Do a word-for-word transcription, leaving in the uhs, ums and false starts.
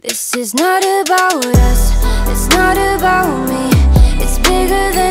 This is not about us, it's not about me. It's bigger than